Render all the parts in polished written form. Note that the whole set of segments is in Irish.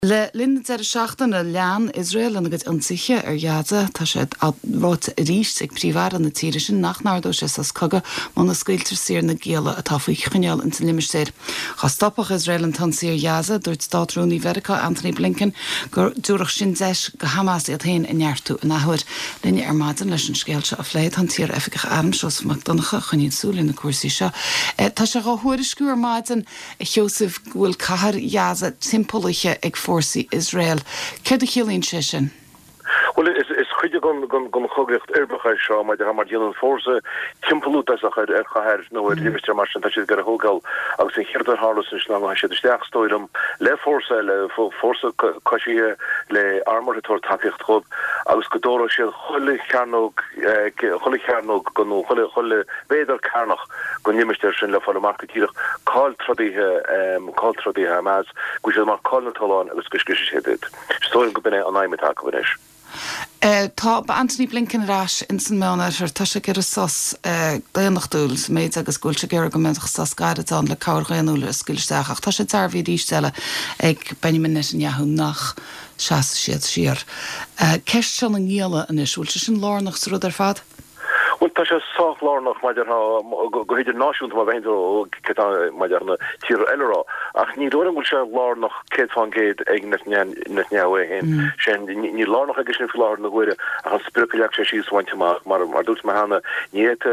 Le Linda er seachtain a lean Israel an agad antiche Gaza tá sé bhát ríist ag príomhar an na tíiri sin nach náardó sé sa coga má na scailtar sír na géala atá faoi chuneal an limistéir. Cha stoppach Israel an tan sír Gaza dúirt Státrúnaí Verica Anthony Blinken gur dúrach sin deis go Hamas iad hain in neartú in áhuir linne armadan leis an scéalte a phléid an tír efigach armsos McDonacha chunín súlin na cuasaí seo. Tá sé go thuair scuúr maidin Joseph bhfuil cahar Gaza timpolaithe ag forsaí Israel. Céir a chiallaíonn sé sin? Well, is chuide gon chogecht erbachar seo, maar de ha mar dieelen forse timpelút as chair no Minister mar dat je gar hogal agus sin hirder Harlos in lang ha de steachstoidum le forse kosie le armortor takecht groep agus godoro se cholle charnog gon cholle weder karnach gon Minister sin le fall marketierig kal trodi Hamas go mar kal talon agus geskis het. Stoin go bin an aimetak is. Tá ba Anthony Blinken rás in san meánar tá sé gur a sos déanachtúil méid agus gúil se gur gomentach sas gaiad an le cabharghaanúla sciilteach. Tá sé tarmhí dístelle ag Benjamin Netanyahu nach seaas siad siar. Ceist se an ghéala in is bhfuil se sin lánach sa rud ar fad? Well, tá sé soch lánach maidir go héidir náisiúnta má bhéidir maidir na tír eile ach ní dóran bhfuil se lánach céad fan géad ag Netanyahu hen sin ní lánach agus sin fiáir na gcuire a an spirituach sé síos bhaintteach mar dúirt me hana níte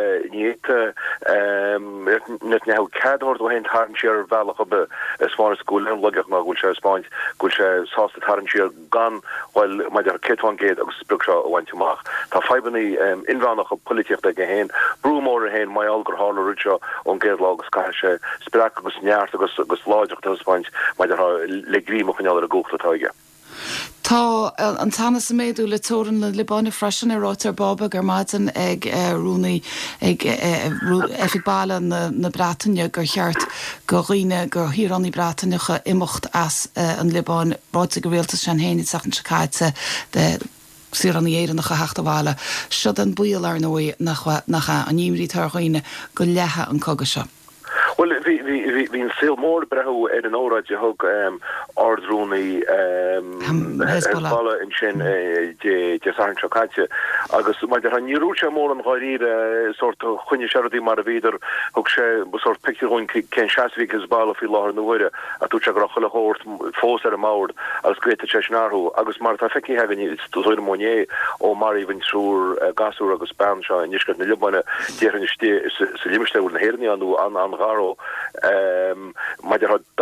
Netanyahu cadhort ó hen tarn siar bhealach be is far as gúil legeach má gúil se Spáint gúil se sásta tarn siar gan bhil maidir céad fan géad agus spirituach ó bhaintteach. Tá feibanní inránach politiach de heen broemor heen my alger hall richa on geerlagus ka sprak agus neart agus láidir Spáint mai le grím chan a gocht taige. Tá an tanna sa méadú le tóran le Libána freisin ar rátar Bob gur maidin ag rúnaí ag effigbála na Bretainne gur cheart go riine gur hiranní Bretainecha imimecht as an Libán ráte go bhfuilta sin héine sachan se caiite de sir an éan nach heachtaháile si an buil ar nói nach an níimrí targhoine go lethe an coga seo. Well, hín sil mór brehu an óráid hog ardrúnaí Hezbollah in sin de Sarnchakaite agus maidir han níúse mór an gáíre sort chunne seí mar a víidir hog sé sort picún ken seví Hezbollah fi láhar na bhuiire a tú se go cholle hórt fós ar a mád agus gréte Chechnarú agus mar a feki hegin soir Monier ó mar even trúr gasú agus ban se in nisket na Libane déan se limiste na herni anú an garo mar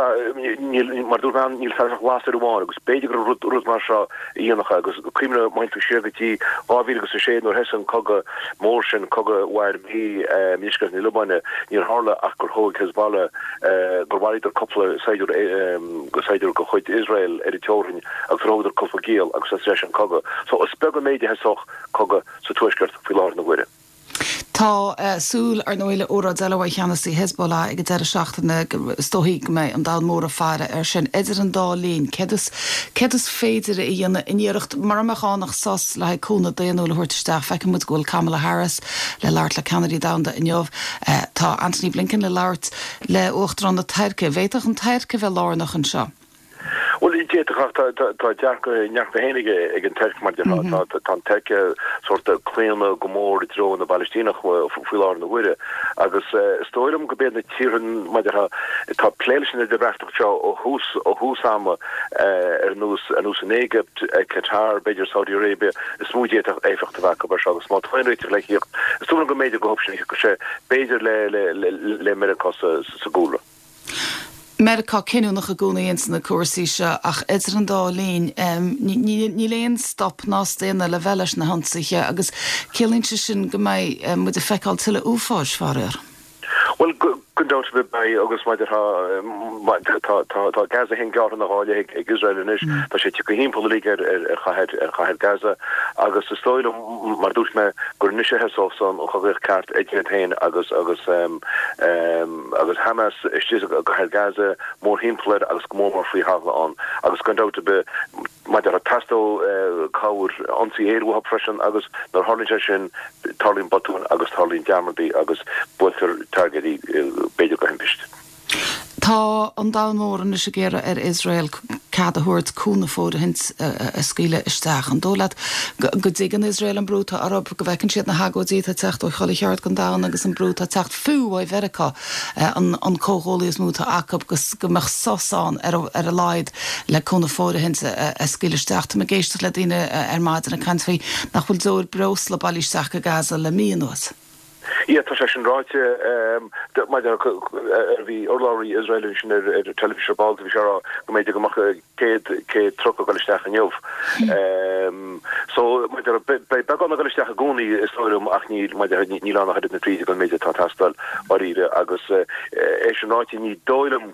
dú van níl fer glasúá agus beidir rud mar íach agus crimine maint ségatí ávígus a sé nó hesan coga mór sin coga war hí miskas ní Libane níl hála ach gur hoig Hezbollah gurhaidir couple seidir go chuid Israel editorin agus róidir couple géal agus an coga so a spega méide hesoch coga sa tuiskert fi lá na bhuiire. Tá súl ar nóile óra deilehha cheanasí Hezbollah ag de seachtainna stoigh mé an dá mór a fearre ar sin idir an dá líon cedas féidir i dhéanana iníirecht mar meánach sas le cúna déanúla thuirteisteach feice mu ghfuil Kamala Harris le leart le Kennedy Downda in jobh tá Anthony Blinken le leart le uachtar an na teirce bhéiteach an teirce bheith lánach an seo. Well, tá neach behénige ag an teirc mar tan teice sort léanna gomór i dro na Palestínach fuiá na bhuiire agus stoilm go bé na tíran maidir tá pléilesin de brechtach seo ó húsama ar nús in Egypt, Qatar, beidir Saudi Arabia is smúdéach éifecht a bheith bar agus má féinréitir le hiocht. Is túna go méidir go hopsin go sé beidir le America sa gúla. America cinúnach a gúnaíon na cuasaí se ach idir an dá líon ní léon stop nás déana le bheles na handsaige agus cilíonn sin go mbeidh mu a feicáil tuile úfáis farir. Well, good down to the bay agus maidir tá Gaza hen gar an háile ag Israel is tá sé tu hín politík chahead Gaza agus is stoil mar dús me gur nise hesolson og chavéch kart tain agus Hamas is go head Gaza mór himpled agus mór fri hafle an agus gun out be maidir a tasto kawer ansi éú freschen agus nar harlin sin tarlin batún agus tarlin Jamardi agus buter targeti beidir go hempist. Tá an dámór an is géire ar Israel cad a thuirt cúna fóda hint a scíile isteach an dólaat go dtí an Israel an brúta arab go bhecinn siad na hagódí a techt ó chola cheart gan da agus an brúta techt fuúhaid Verica an cóholaíos múta acab go meach sosán ar a leid le cúna fóda hint a scíile isteach a géiste le dtíine ar maid na country nach bhfuil dóir bros le bailísteach a Gaza le míonúas. Ja, tá sé ráite hí orláí Israel sin ar televísio ball vi go méid go cé tro goisteach an jomh. So be an goisteach a gúnaí istom ach ní nílá had na trí go méide tá tastal áíre agus é sin ráiti ní dóilem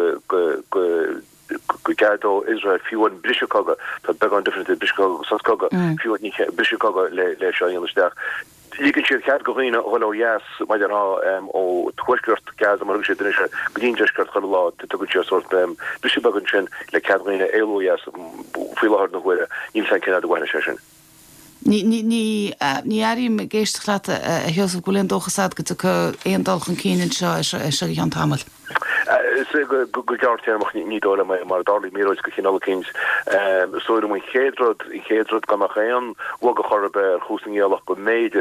go gadó Israel fiúan Briscoga tá be an different Briscoga fiú ní Briscoga le seoisteach. Lígan siad cead go riine ó yes maidir ó tuisgurt gas mar sé duine godín deisgurt chu lá tugann sé sort bisi bagan sin le cead riine éú yes fiáhar na huire níl san cinna bhhaine sé sin. Ní airí me géisteachla a heosah goléon dóchasad go éondalchan cíann seo an tamil. go geartach ní dóla mé mar darlí méróid go chinál kins soidir mun chéadrod gan nach chéan wa go chorbe ar chúsingéalach go méidir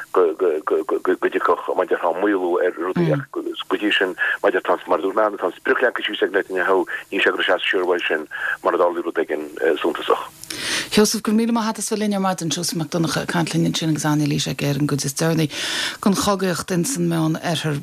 goch maidir ha muú ar rudí sin maidir trans mar dúna trans bricleanú segnet in ha ní se seúhil sin mar darlí ru gin súntaach. Joseph go míle hat as linne mar an Joseph McDonagh canlinn sin exaní lí sé ggéir an go is deirnaí gon chogaocht in san meán ar